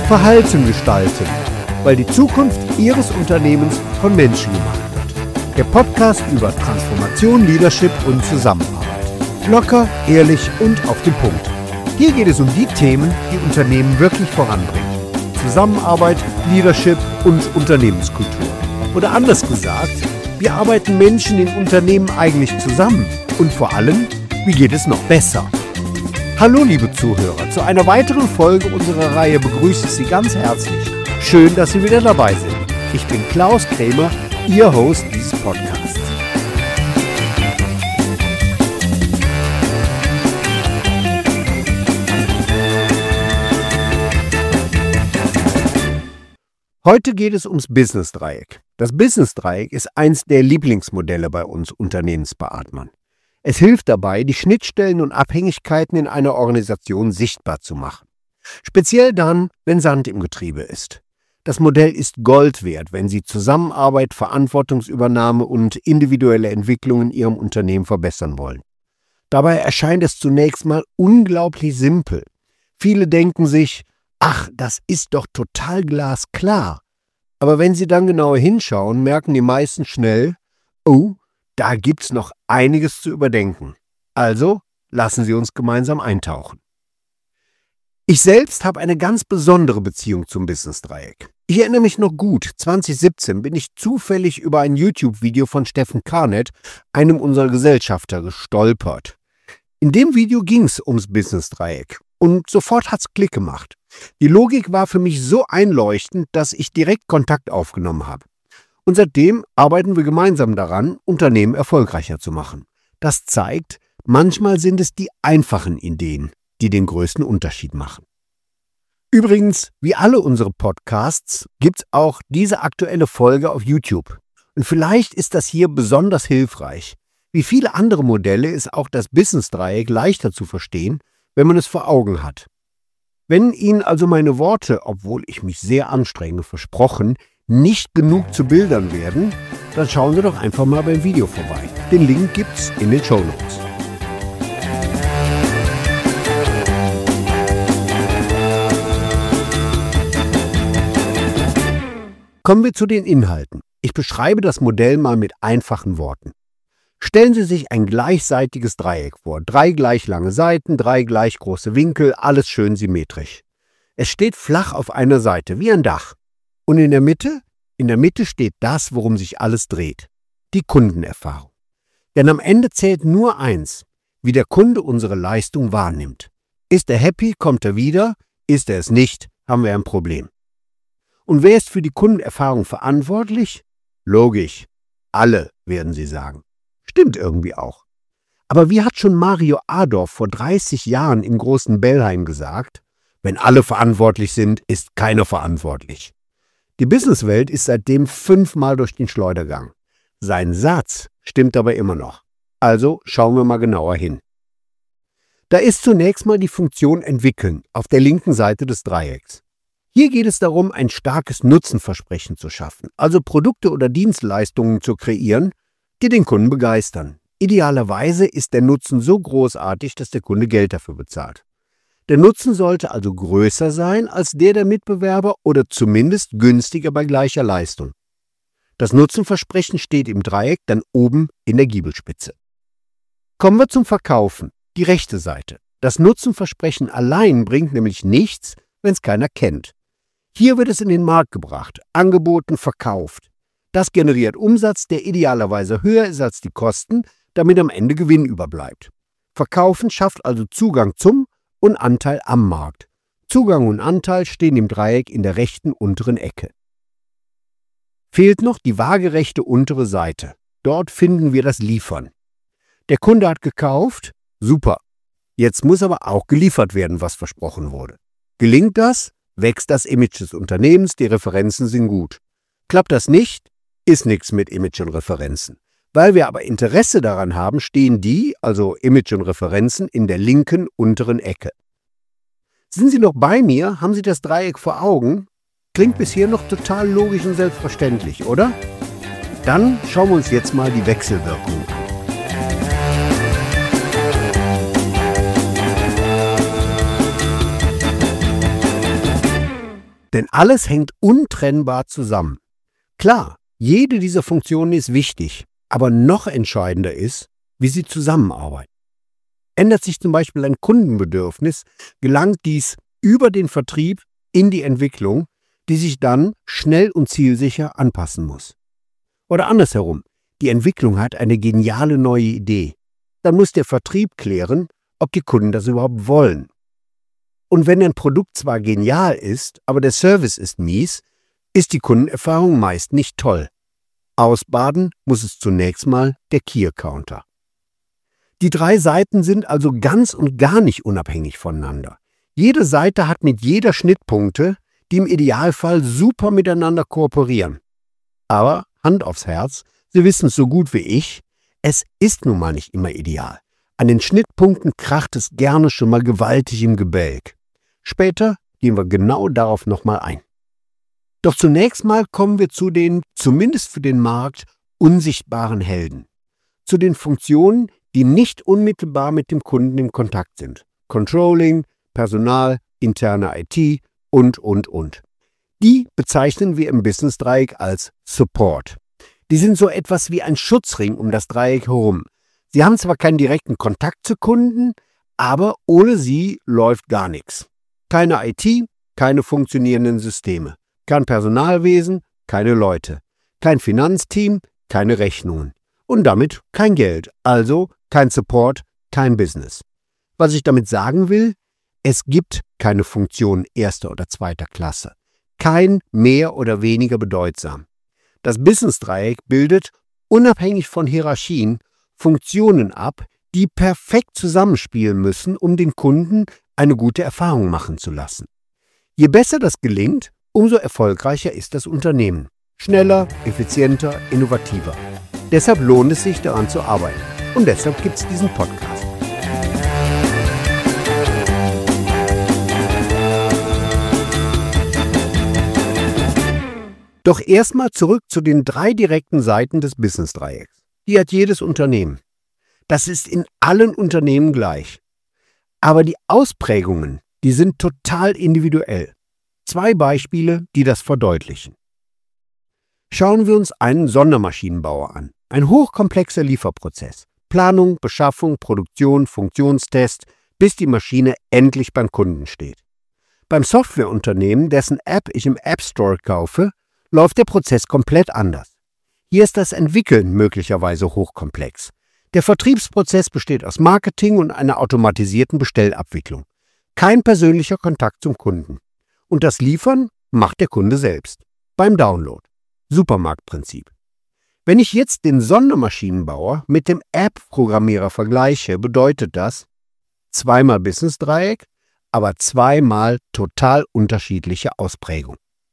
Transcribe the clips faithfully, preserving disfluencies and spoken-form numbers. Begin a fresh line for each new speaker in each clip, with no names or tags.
Verhalten gestalten, weil die Zukunft Ihres Unternehmens von Menschen gemacht wird. Der Podcast über Transformation, Leadership und Zusammenarbeit. Locker, ehrlich und auf den Punkt. Hier geht es um die Themen, die Unternehmen wirklich voranbringen. Zusammenarbeit, Leadership und Unternehmenskultur. Oder anders gesagt, wie arbeiten Menschen in Unternehmen eigentlich zusammen? Und vor allem, wie geht es noch besser? Hallo liebe Zuhörer, zu einer weiteren Folge unserer Reihe begrüße ich Sie ganz herzlich. Schön, dass Sie wieder dabei sind. Ich bin Klaus Krämer, Ihr Host dieses Podcasts. Heute geht es ums Business-Dreieck. Das Business-Dreieck ist eins der Lieblingsmodelle bei uns Unternehmensberatmern. Es hilft dabei, die Schnittstellen und Abhängigkeiten in einer Organisation sichtbar zu machen. Speziell dann, wenn Sand im Getriebe ist. Das Modell ist Gold wert, wenn Sie Zusammenarbeit, Verantwortungsübernahme und individuelle Entwicklung in Ihrem Unternehmen verbessern wollen. Dabei erscheint es zunächst mal unglaublich simpel. Viele denken sich, ach, das ist doch total glasklar. Aber wenn Sie dann genauer hinschauen, merken die meisten schnell, oh, da gibt's noch einiges zu überdenken. Also lassen Sie uns gemeinsam eintauchen. Ich selbst habe eine ganz besondere Beziehung zum Business-Dreieck. Ich erinnere mich noch gut, zwanzig siebzehn bin ich zufällig über ein YouTube-Video von Steffen Karnet, einem unserer Gesellschafter, gestolpert. In dem Video ging es ums Business-Dreieck und sofort hat's Klick gemacht. Die Logik war für mich so einleuchtend, dass ich direkt Kontakt aufgenommen habe. Und seitdem arbeiten wir gemeinsam daran, Unternehmen erfolgreicher zu machen. Das zeigt, manchmal sind es die einfachen Ideen, die den größten Unterschied machen. Übrigens, wie alle unsere Podcasts, gibt's auch diese aktuelle Folge auf YouTube. Und vielleicht ist das hier besonders hilfreich. Wie viele andere Modelle ist auch das Business-Dreieck leichter zu verstehen, wenn man es vor Augen hat. Wenn Ihnen also meine Worte, obwohl ich mich sehr anstrenge, versprochen, nicht genug zu Bildern werden, dann schauen Sie doch einfach mal beim Video vorbei. Den Link gibt's in den Shownotes. Kommen wir zu den Inhalten. Ich beschreibe das Modell mal mit einfachen Worten. Stellen Sie sich ein gleichseitiges Dreieck vor. Drei gleich lange Seiten, drei gleich große Winkel, alles schön symmetrisch. Es steht flach auf einer Seite, wie ein Dach. Und in der Mitte? In der Mitte steht das, worum sich alles dreht. Die Kundenerfahrung. Denn am Ende zählt nur eins, wie der Kunde unsere Leistung wahrnimmt. Ist er happy, kommt er wieder. Ist er es nicht, haben wir ein Problem. Und wer ist für die Kundenerfahrung verantwortlich? Logisch. Alle, werden Sie sagen. Stimmt irgendwie auch. Aber wie hat schon Mario Adorf vor dreißig Jahren im großen Bellheim gesagt, wenn alle verantwortlich sind, ist keiner verantwortlich. Die Businesswelt ist seitdem fünfmal durch den Schleudergang. Sein Satz stimmt aber immer noch. Also schauen wir mal genauer hin. Da ist zunächst mal die Funktion Entwickeln auf der linken Seite des Dreiecks. Hier geht es darum, ein starkes Nutzenversprechen zu schaffen, also Produkte oder Dienstleistungen zu kreieren, die den Kunden begeistern. Idealerweise ist der Nutzen so großartig, dass der Kunde Geld dafür bezahlt. Der Nutzen sollte also größer sein als der der Mitbewerber oder zumindest günstiger bei gleicher Leistung. Das Nutzenversprechen steht im Dreieck dann oben in der Giebelspitze. Kommen wir zum Verkaufen, die rechte Seite. Das Nutzenversprechen allein bringt nämlich nichts, wenn es keiner kennt. Hier wird es in den Markt gebracht, angeboten, verkauft. Das generiert Umsatz, der idealerweise höher ist als die Kosten, damit am Ende Gewinn überbleibt. Verkaufen schafft also Zugang zum und Anteil am Markt. Zugang und Anteil stehen im Dreieck in der rechten unteren Ecke. Fehlt noch die waagerechte untere Seite. Dort finden wir das Liefern. Der Kunde hat gekauft, super. Jetzt muss aber auch geliefert werden, was versprochen wurde. Gelingt das, wächst das Image des Unternehmens, die Referenzen sind gut. Klappt das nicht, ist nichts mit Image und Referenzen. Weil wir aber Interesse daran haben, stehen die, also Image und Referenzen, in der linken unteren Ecke. Sind Sie noch bei mir? Haben Sie das Dreieck vor Augen? Klingt bisher noch total logisch und selbstverständlich, oder? Dann schauen wir uns jetzt mal die Wechselwirkung an. Alles hängt untrennbar zusammen. Klar, jede dieser Funktionen ist wichtig, aber noch entscheidender ist, wie sie zusammenarbeiten. Ändert sich zum Beispiel ein Kundenbedürfnis, gelangt dies über den Vertrieb in die Entwicklung, die sich dann schnell und zielsicher anpassen muss. Oder andersherum, die Entwicklung hat eine geniale neue Idee. Dann muss der Vertrieb klären, ob die Kunden das überhaupt wollen. Und wenn ein Produkt zwar genial ist, aber der Service ist mies, ist die Kundenerfahrung meist nicht toll. Ausbaden muss es zunächst mal der Key-Counter. Die drei Seiten sind also ganz und gar nicht unabhängig voneinander. Jede Seite hat mit jeder Schnittpunkte, die im Idealfall super miteinander kooperieren. Aber Hand aufs Herz, Sie wissen es so gut wie ich, es ist nun mal nicht immer ideal. An den Schnittpunkten kracht es gerne schon mal gewaltig im Gebälk. Später gehen wir genau darauf nochmal ein. Doch zunächst mal kommen wir zu den, zumindest für den Markt, unsichtbaren Helden. Zu den Funktionen, die nicht unmittelbar mit dem Kunden in Kontakt sind. Controlling, Personal, interne I T und, und, und. Die bezeichnen wir im Business-Dreieck als Support. Die sind so etwas wie ein Schutzring um das Dreieck herum. Sie haben zwar keinen direkten Kontakt zu Kunden, aber ohne sie läuft gar nichts. Keine I T, keine funktionierenden Systeme. Kein Personalwesen, keine Leute. Kein Finanzteam, keine Rechnungen. Und damit kein Geld, also kein Support, kein Business. Was ich damit sagen will, es gibt keine Funktion erster oder zweiter Klasse. Kein mehr oder weniger bedeutsam. Das Business-Dreieck bildet, unabhängig von Hierarchien, Funktionen ab, die perfekt zusammenspielen müssen, um den Kunden eine gute Erfahrung machen zu lassen. Je besser das gelingt, umso erfolgreicher ist das Unternehmen. Schneller, effizienter, innovativer. Deshalb lohnt es sich, daran zu arbeiten. Und deshalb gibt es diesen Podcast. Doch erstmal zurück zu den drei direkten Seiten des Business-Dreiecks. Die hat jedes Unternehmen. Das ist in allen Unternehmen gleich. Aber die Ausprägungen, die sind total individuell. Zwei Beispiele, die das verdeutlichen. Schauen wir uns einen Sondermaschinenbauer an. Ein hochkomplexer Lieferprozess. Planung, Beschaffung, Produktion, Funktionstest, bis die Maschine endlich beim Kunden steht. Beim Softwareunternehmen, dessen App ich im App Store kaufe, läuft der Prozess komplett anders. Hier ist das Entwickeln möglicherweise hochkomplex. Der Vertriebsprozess besteht aus Marketing und einer automatisierten Bestellabwicklung. Kein persönlicher Kontakt zum Kunden. Und das Liefern macht der Kunde selbst. Beim Download. Supermarktprinzip. Wenn ich jetzt den Sondermaschinenbauer mit dem App-Programmierer vergleiche, bedeutet das zweimal Business-Dreieck, aber zweimal total unterschiedliche Ausprägung.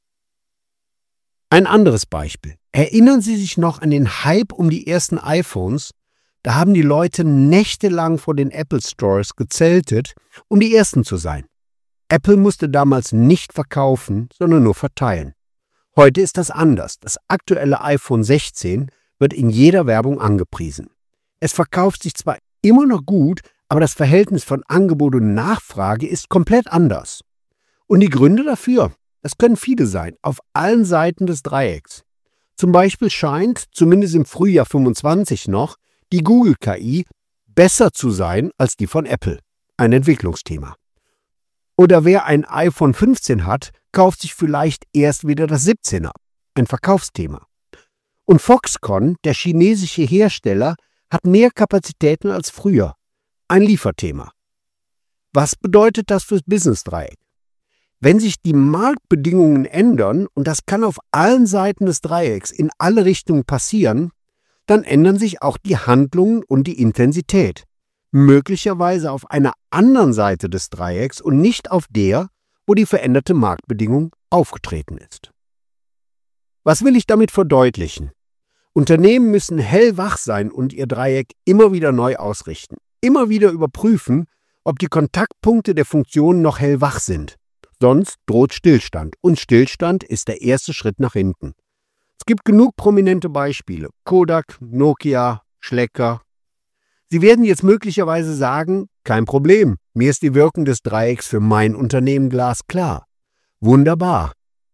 Ein anderes Beispiel. Erinnern Sie sich noch an den Hype um die ersten iPhones? Da haben die Leute nächtelang vor den Apple Stores gezeltet, um die Ersten zu sein. Apple musste damals nicht verkaufen, sondern nur verteilen. Heute ist das anders. Das aktuelle iPhone sechzehn wird in jeder Werbung angepriesen. Es verkauft sich zwar immer noch gut, aber das Verhältnis von Angebot und Nachfrage ist komplett anders. Und die Gründe dafür? Das können viele sein, auf allen Seiten des Dreiecks. Zum Beispiel scheint, zumindest im Frühjahr fünfundzwanzig noch, die Google-K I besser zu sein als die von Apple. Ein Entwicklungsthema. Oder wer ein iPhone fünfzehn hat, kauft sich vielleicht erst wieder das siebzehner. Ein Verkaufsthema. Und Foxconn, der chinesische Hersteller, hat mehr Kapazitäten als früher. Ein Lieferthema. Was bedeutet das fürs Business-Dreieck? Wenn sich die Marktbedingungen ändern, und das kann auf allen Seiten des Dreiecks in alle Richtungen passieren, dann ändern sich auch die Handlungen und die Intensität. Möglicherweise auf einer anderen Seite des Dreiecks und nicht auf der, wo die veränderte Marktbedingung aufgetreten ist. Was will ich damit verdeutlichen? Unternehmen müssen hellwach sein und ihr Dreieck immer wieder neu ausrichten. Immer wieder überprüfen, ob die Kontaktpunkte der Funktionen noch hellwach sind. Sonst droht Stillstand. Und Stillstand ist der erste Schritt nach hinten. Es gibt genug prominente Beispiele. Kodak, Nokia, Schlecker. Sie werden jetzt möglicherweise sagen, kein Problem, mir ist die Wirkung des Dreiecks für mein Unternehmen glasklar. Wunderbar.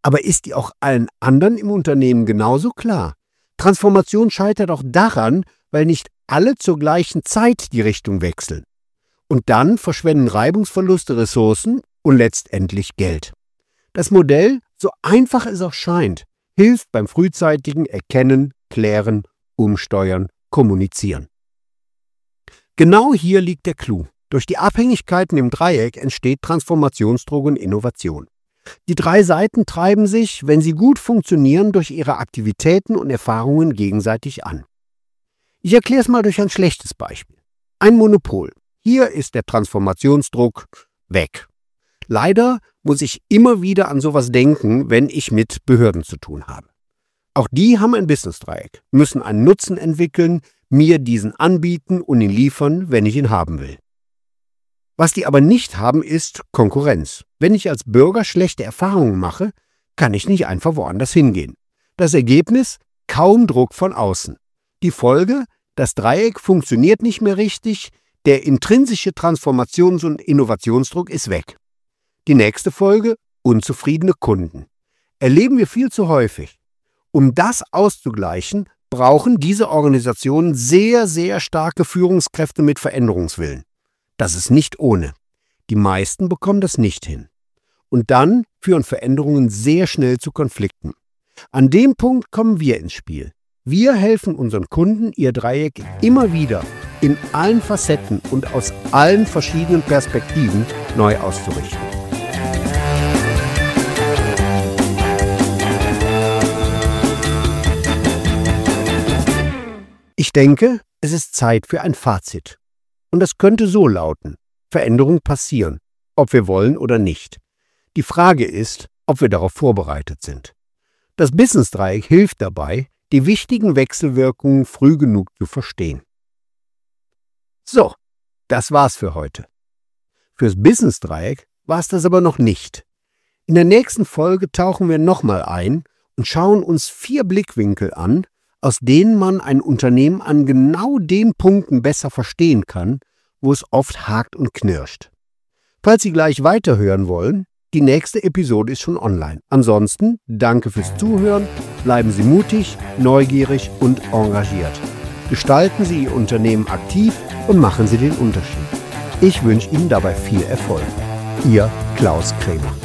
Aber ist die auch allen anderen im Unternehmen genauso klar? Transformation scheitert auch daran, weil nicht alle zur gleichen Zeit die Richtung wechseln. Und dann verschwenden Reibungsverluste Ressourcen und letztendlich Geld. Das Modell, so einfach es auch scheint, hilft beim frühzeitigen Erkennen, Klären, Umsteuern, Kommunizieren. Genau hier liegt der Clou. Durch die Abhängigkeiten im Dreieck entsteht Transformationsdruck und Innovation. Die drei Seiten treiben sich, wenn sie gut funktionieren, durch ihre Aktivitäten und Erfahrungen gegenseitig an. Ich erkläre es mal durch ein schlechtes Beispiel. Ein Monopol. Hier ist der Transformationsdruck weg. Leider muss ich immer wieder an sowas denken, wenn ich mit Behörden zu tun habe. Auch die haben ein Business-Dreieck, müssen einen Nutzen entwickeln, mir diesen anbieten und ihn liefern, wenn ich ihn haben will. Was die aber nicht haben, ist Konkurrenz. Wenn ich als Bürger schlechte Erfahrungen mache, kann ich nicht einfach woanders hingehen. Das Ergebnis? Kaum Druck von außen. Die Folge? Das Dreieck funktioniert nicht mehr richtig, der intrinsische Transformations- und Innovationsdruck ist weg. Die nächste Folge? Unzufriedene Kunden. Erleben wir viel zu häufig. Um das auszugleichen, brauchen diese Organisationen sehr, sehr starke Führungskräfte mit Veränderungswillen. Das ist nicht ohne. Die meisten bekommen das nicht hin. Und dann führen Veränderungen sehr schnell zu Konflikten. An dem Punkt kommen wir ins Spiel. Wir helfen unseren Kunden, ihr Dreieck immer wieder in allen Facetten und aus allen verschiedenen Perspektiven neu auszurichten. Ich denke, es ist Zeit für ein Fazit. Und das könnte so lauten: Veränderungen passieren, ob wir wollen oder nicht. Die Frage ist, ob wir darauf vorbereitet sind. Das Business-Dreieck hilft dabei, die wichtigen Wechselwirkungen früh genug zu verstehen. So, das war's für heute. Fürs Business-Dreieck war es das aber noch nicht. In der nächsten Folge tauchen wir nochmal ein und schauen uns vier Blickwinkel an, aus denen man ein Unternehmen an genau den Punkten besser verstehen kann, wo es oft hakt und knirscht. Falls Sie gleich weiterhören wollen, die nächste Episode ist schon online. Ansonsten danke fürs Zuhören, bleiben Sie mutig, neugierig und engagiert. Gestalten Sie Ihr Unternehmen aktiv und machen Sie den Unterschied. Ich wünsche Ihnen dabei viel Erfolg. Ihr Klaus Krämer.